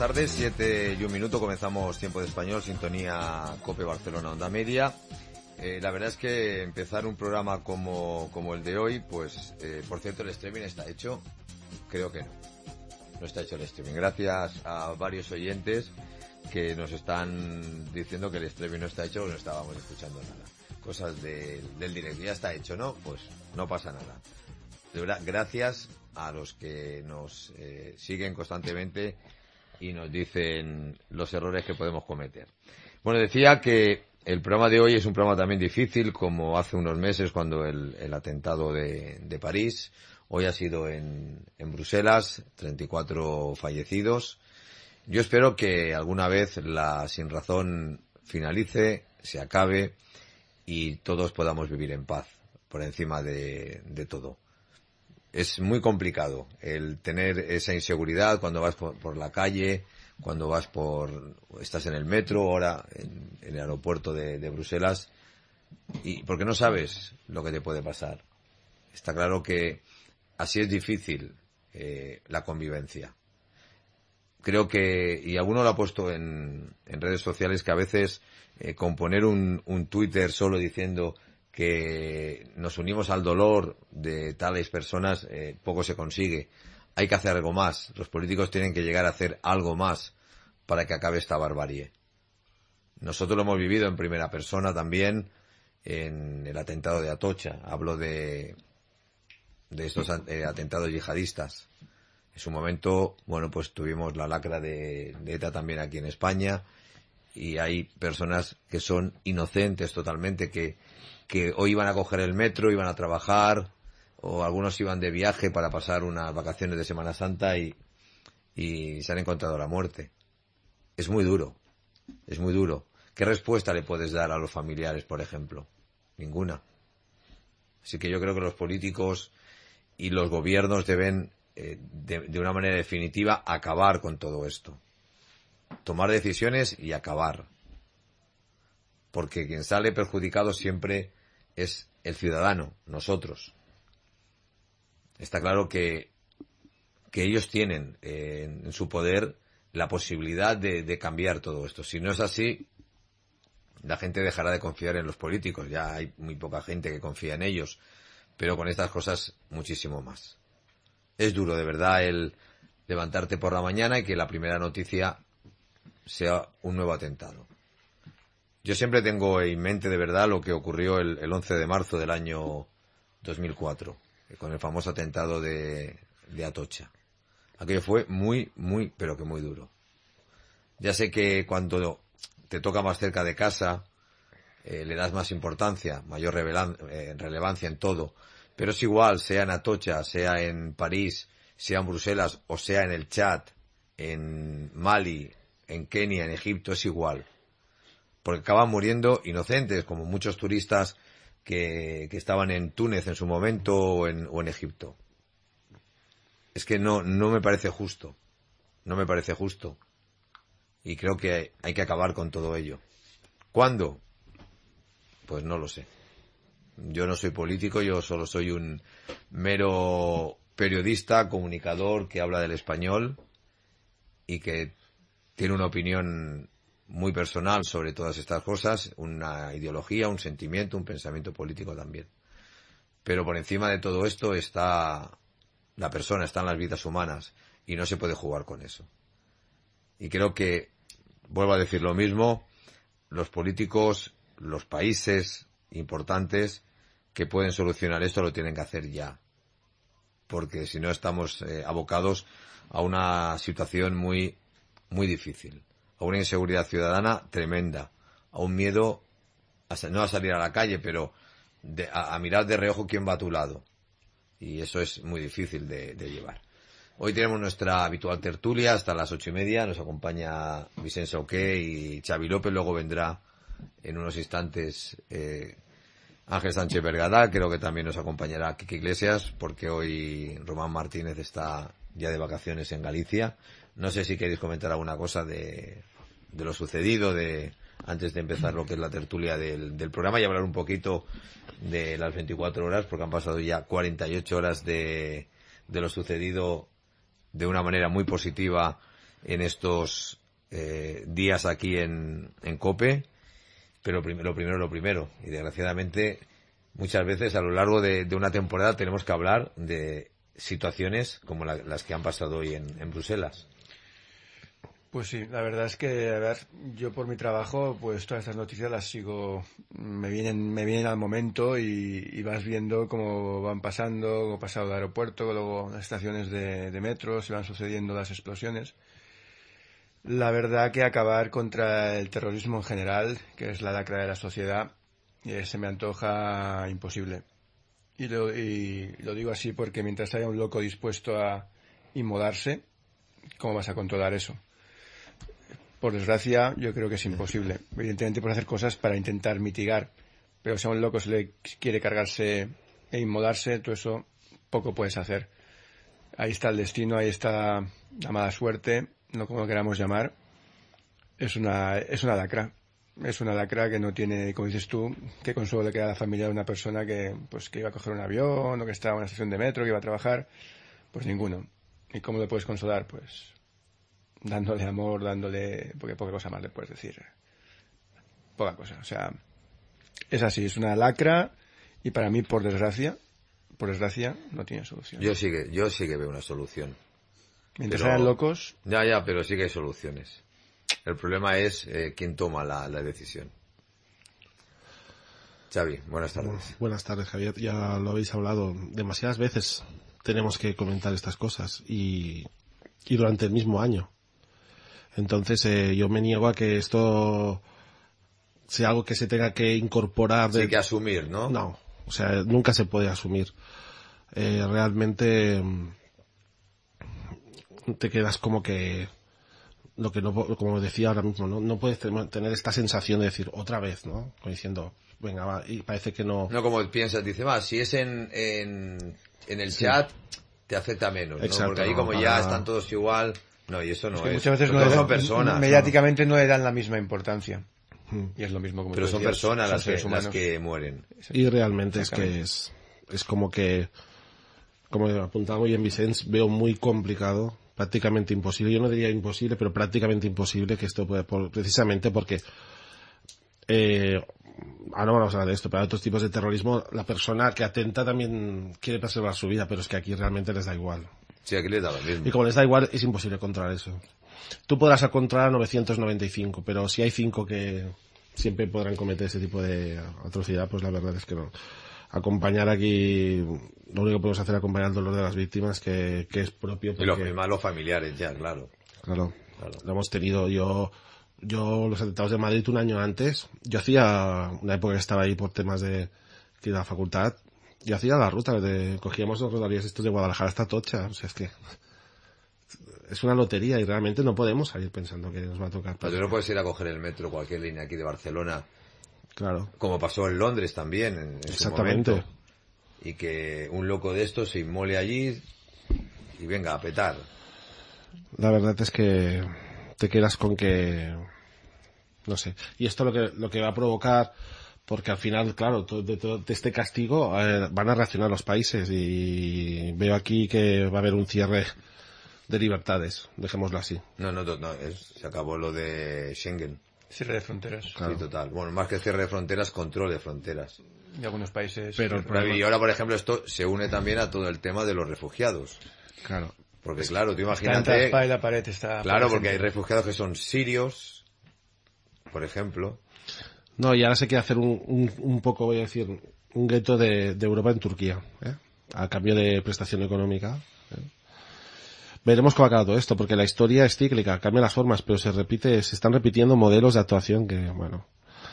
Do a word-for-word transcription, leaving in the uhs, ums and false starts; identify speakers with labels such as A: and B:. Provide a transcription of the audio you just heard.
A: tarde, siete y un minuto, comenzamos Tiempo de Español, sintonía COPE Barcelona Onda Media. Eh, la verdad es que empezar un programa como, como el de hoy, pues, eh, por cierto, el streaming está hecho, creo que no, no está hecho el streaming. Gracias a varios oyentes que nos están diciendo que el streaming no está hecho, no estábamos escuchando nada. Cosas de, del directo, ya está hecho, ¿no? Pues no pasa nada. De verdad, gracias a los que nos eh, siguen constantemente y nos dicen los errores que podemos cometer. Bueno, decía que el programa de hoy es un programa también difícil, como hace unos meses cuando el, el atentado de, de París. Hoy ha sido en, en Bruselas, treinta y cuatro fallecidos. Yo espero que alguna vez la sinrazón finalice, se acabe y todos podamos vivir en paz, por encima de, de todo. Es muy complicado el tener esa inseguridad cuando vas por, por la calle, cuando vas por, estás en el metro, ahora en, en el aeropuerto de, de Bruselas, y porque no sabes lo que te puede pasar. Está claro que así es difícil eh, la convivencia. Creo que, y alguno lo ha puesto en, en redes sociales, que a veces eh, con poner un, un Twitter solo diciendo que nos unimos al dolor de tales personas, eh, poco se consigue. Hay que hacer algo más. Los políticos tienen que llegar a hacer algo más para que acabe esta barbarie. Nosotros lo hemos vivido en primera persona también en el atentado de Atocha. Hablo de, de estos eh, atentados yihadistas. En su momento, bueno, pues tuvimos la lacra de, de ETA también aquí en España, y hay personas que son inocentes totalmente, que que hoy iban a coger el metro, iban a trabajar, o algunos iban de viaje para pasar unas vacaciones de Semana Santa y, y se han encontrado la muerte. Es muy duro, es muy duro. ¿Qué respuesta le puedes dar a los familiares, por ejemplo? Ninguna. Así que yo creo que los políticos y los gobiernos deben, eh, de, de una manera definitiva, acabar con todo esto. Tomar decisiones y acabar. Porque quien sale perjudicado siempre es el ciudadano, nosotros. Está claro que, que ellos tienen eh, en, en su poder la posibilidad de, de cambiar todo esto. Si no es así, la gente dejará de confiar en los políticos. Ya hay muy poca gente que confía en ellos, pero con estas cosas muchísimo más. Es duro, de verdad, el levantarte por la mañana y que la primera noticia sea un nuevo atentado. Yo siempre tengo en mente de verdad lo que ocurrió el, el once de marzo del año dos mil cuatro, con el famoso atentado de, de Atocha. Aquello fue muy, muy, pero que muy duro. Ya sé que cuando te toca más cerca de casa, eh, le das más importancia, mayor revelan, eh, relevancia en todo, pero es igual, sea en Atocha, sea en París, sea en Bruselas, o sea en el Chad, en Mali, en Kenia, en Egipto, es igual. Porque acaban muriendo inocentes, como muchos turistas que, que estaban en Túnez en su momento o en, o en Egipto. Es que no, no me parece justo. No me parece justo. Y creo que hay, hay que acabar con todo ello. ¿Cuándo? Pues no lo sé. Yo no soy político, yo solo soy un mero periodista, comunicador que habla del español y que tiene una opinión muy personal sobre todas estas cosas, una ideología, un sentimiento, un pensamiento político también. Pero por encima de todo esto está la persona, están las vidas humanas, y no se puede jugar con eso. Y creo que, vuelvo a decir lo mismo, los políticos, los países importantes que pueden solucionar esto lo tienen que hacer ya. Porque si no estamos eh, abocados a una situación muy, muy difícil. A una inseguridad ciudadana tremenda, a un miedo, a, no a salir a la calle, pero de, a, a mirar de reojo quién va a tu lado. Y eso es muy difícil de, de llevar. Hoy tenemos nuestra habitual tertulia hasta las ocho y media. Nos acompaña Vicente Sauqué y Xavi López. Luego vendrá en unos instantes eh, Ángel Sánchez Bergadá. Creo que también nos acompañará Kiki Iglesias, porque hoy Román Martínez está ya de vacaciones en Galicia. No sé si queréis comentar alguna cosa de, de lo sucedido, de antes de empezar lo que es la tertulia del, del programa, y hablar un poquito de las veinticuatro horas, porque han pasado ya cuarenta y ocho horas de, de lo sucedido de una manera muy positiva en estos eh, días aquí en, en COPE, pero prim- lo primero lo primero. Y desgraciadamente, muchas veces a lo largo de, de una temporada tenemos que hablar de situaciones como la- las que han pasado hoy en, en Bruselas.
B: Pues sí, la verdad es que, a ver, yo por mi trabajo, pues todas estas noticias las sigo, me vienen, me vienen al momento y, y vas viendo cómo van pasando, cómo ha pasado el aeropuerto, luego las estaciones de, de metro, se van sucediendo las explosiones. La verdad que acabar contra el terrorismo en general, que es la lacra de la sociedad, eh, se me antoja imposible. Y lo, y lo digo así porque mientras haya un loco dispuesto a inmolarse, ¿cómo vas a controlar eso? Por desgracia, yo creo que es imposible. Evidentemente puedes hacer cosas para intentar mitigar, pero si a un loco se le quiere cargarse e inmolarse, todo eso poco puedes hacer. Ahí está el destino, ahí está la mala suerte, no como lo queramos llamar. Es una, es una lacra. Es una lacra que no tiene, como dices tú, qué consuelo le queda a la familia de una persona que, pues, que iba a coger un avión o que estaba en una estación de metro, que iba a trabajar. Pues ninguno. ¿Y cómo le puedes consolar? Pues dándole amor, dándole... porque poca cosa más le puedes decir. Poca cosa. O sea, es así, es una lacra y para mí, por desgracia, por desgracia, no tiene solución.
A: Yo sí que, yo sí que veo una solución.
B: Mientras
A: Pero-
B: hayan locos,
A: Ya, ya, pero sí que hay soluciones. El problema es eh, quién toma la, la decisión. Xavi, buenas tardes.
C: Buenas tardes, Javier. Ya lo habéis hablado demasiadas veces. Tenemos que comentar estas cosas y, y durante el mismo año. Entonces, eh, yo me niego a que esto sea algo que se tenga que incorporar.
A: Sí,
C: de-
A: hay que asumir, ¿no?
C: No, o sea, nunca se puede asumir. Eh, realmente mm, te quedas como que lo que no, po- como decía ahora mismo, no, no puedes ten- tener esta sensación de decir otra vez, ¿no? Como diciendo, venga, va, y parece que no.
A: No como piensas, dice, va, si es en, en, en el chat, te afecta menos, ¿no?
C: Exacto,
A: Porque ahí
C: no,
A: como
C: para-
A: ya están todos igual, no, y eso no
B: es que
A: es.
B: muchas veces
A: Porque
B: no le
A: todos
B: dan-
A: son personas.
B: mediáticamente no le dan la misma importancia.
C: Mm.
B: Y es lo mismo como
A: Pero
B: tú
A: son
B: decías,
A: personas
B: son
A: las que,
B: seres
A: las
B: humanos.
A: que mueren.
C: Y realmente es que
B: Exactamente.
C: es, es como que, como apuntaba muy bien Vicens, veo muy complicado, prácticamente imposible, yo no diría imposible, pero prácticamente imposible que esto pueda, por- precisamente porque, eh, ahora vamos a hablar de esto, pero hay otros tipos de terrorismo, la persona que atenta también quiere preservar su vida, pero es que aquí realmente les da igual.
A: Sí, aquí les da lo mismo.
C: Y como les da igual, es imposible controlar eso. Tú podrás controlar novecientos noventa y cinco, pero si hay cinco que siempre podrán cometer ese tipo de atrocidad, pues la verdad es que no. Acompañar aquí, lo único que podemos hacer es acompañar el dolor de las víctimas, que, que es propio.
A: Y los,
C: Porque,
A: y más los familiares ya, claro.
C: claro,
A: Claro.
C: lo hemos tenido. Yo, yo los atentados de Madrid un año antes, yo hacía una época que estaba ahí por temas de que iba a la facultad, yo hacía la ruta, de, cogíamos los rodalíes estos de Guadalajara hasta Atocha, o sea, es que es una lotería y realmente no podemos salir pensando que nos va a tocar.
A: Pero tú no puedes ir a coger el metro, cualquier línea aquí de Barcelona,
C: Claro,
A: como pasó en Londres también, en, en su
C: exactamente.
A: momento. Y que un loco de estos se inmole allí y venga a petar.
C: La verdad es que te quedas con que, no sé, y esto lo que lo que va a provocar, porque al final, claro, todo- de, todo- de este castigo eh, van a reaccionar los países y veo aquí que va a haber un cierre de libertades, dejémoslo así.
A: No, no, no, no, es- se acabó lo de Schengen.
B: Cierre de fronteras.
C: Claro.
A: Sí, total. Bueno, más que cierre de fronteras, control de fronteras.
B: Y algunos países...
C: Pero el
B: que-
C: problema-
A: Y ahora, por ejemplo, esto se une también a todo el tema de los refugiados.
C: Claro,
A: Porque claro, tú
B: Está entre la
A: imagínate...
B: espada y la pared, está...
A: Claro,
B: por
A: porque hay
B: ejemplo.
A: refugiados que son sirios, por ejemplo.
C: no, y ahora se quiere hacer un, un, un poco, voy a decir, un gueto de, de Europa en Turquía, ¿eh? A cambio de prestación económica. ¿eh? Veremos cómo acaba todo esto, porque la historia es cíclica, cambia las formas, pero se repite, se están repitiendo modelos de actuación que, bueno,